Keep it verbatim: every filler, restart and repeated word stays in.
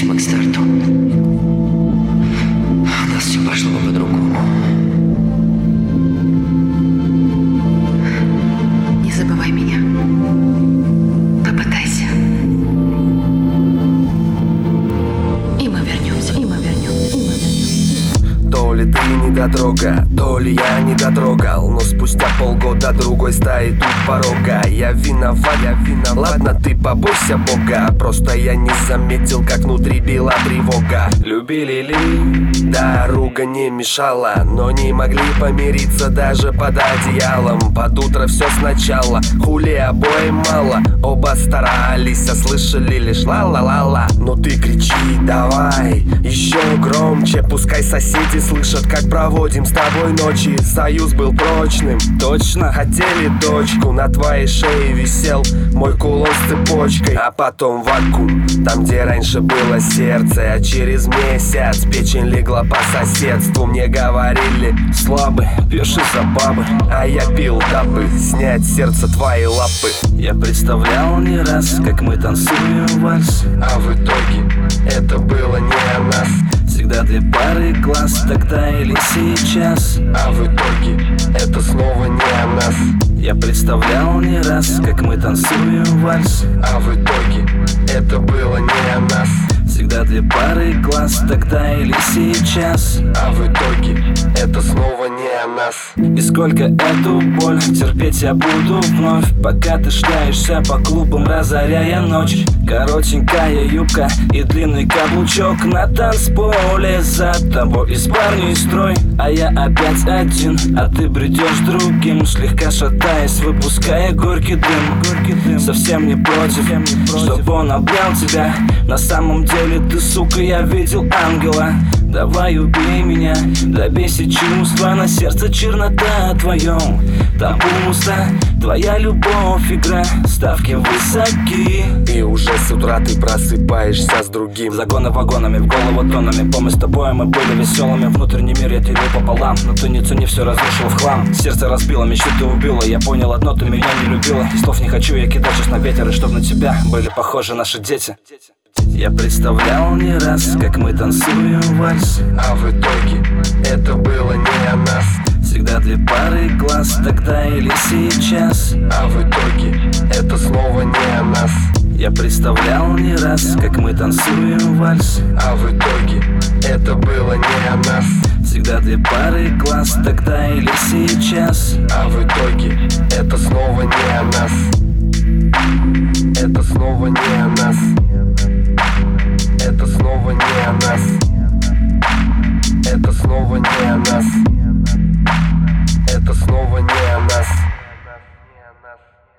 готовимся мы к старту. У нас все пошло бы по-другому. Не забывай меня. Попытайся. И мы вернемся, и мы вернемся, и мы вернемся. То ли ты недотрога, то ли я не дотрогал, но спустя полгода другой стоит у порога. Я виноват, я виноват. Ладно, ты побойся Бога, просто я не заметил, как внутри била тревога. Любили ли? Да, ругань не мешала, но не могли помириться даже под одеялом. Под утро все сначала, хули обоим мало. Оба старались, а слышали лишь ла-ла-ла-ла. Ну ты кричи, давай, еще громче, пускай соседи слышат, как проводим с тобой ночи. Союз был прочным, точно хотели дочку. На твоей шее висел мой кулон с цепочкой, а потом вакуум, там где раньше было сердце. А через месяц печень легла по соседству. Мне говорили, слабый, пьешь из-за бабы, а я пил, дабы снять сердце твоей лапы. Я представлял не раз, как мы танцуем вальс, а в итоге это было не о нас. Всегда две пары глаз, тогда или сейчас, а в итоге это снова не о нас. Я представлял не раз, как мы танцуем вальс, а в итоге это было не о нас. Всегда две пары глаз, тогда или сейчас, а в итоге это снова не о нас. И сколько эту боль терпеть я буду вновь, пока ты шляешься по клубам, разоряя ночь. Коротенькая юбка и длинный каблучок на танцполе, за тобой из парней строй. А я опять один, а ты бредешь другим, слегка шатаясь, выпуская горький дым, горький дым. Совсем не против, чтобы он обнял тебя. На самом деле ты, сука, я видел ангела. Давай убей меня, добейся чувства, на сердце чернота твоем. Там пусто, твоя любовь, игра, ставки высоки. И уже с утра ты просыпаешься с другим. Загоны вагонами, в голову тонами. Помню, с тобой мы были веселыми. Внутренний мир я делил пополам, но ты не цени, все разрушил в хлам. Сердце разбило, мечты ты убила. Я понял одно, ты меня не любила. И слов не хочу, я кидаю сейчас на ветер, и чтоб на тебя были похожи наши дети. Я представлял не раз, как мы танцуем вальс, а в итоге это было не о нас. Всегда две пары глаз, тогда или сейчас, а в итоге это снова не о нас. Я представлял не раз, как мы танцуем вальс, а в итоге это было не о нас. Всегда две пары глаз, тогда или сейчас, а в итоге это снова не о нас. Это снова не о нас. Это снова не о нас. Это снова не о нас. Это снова не о нас.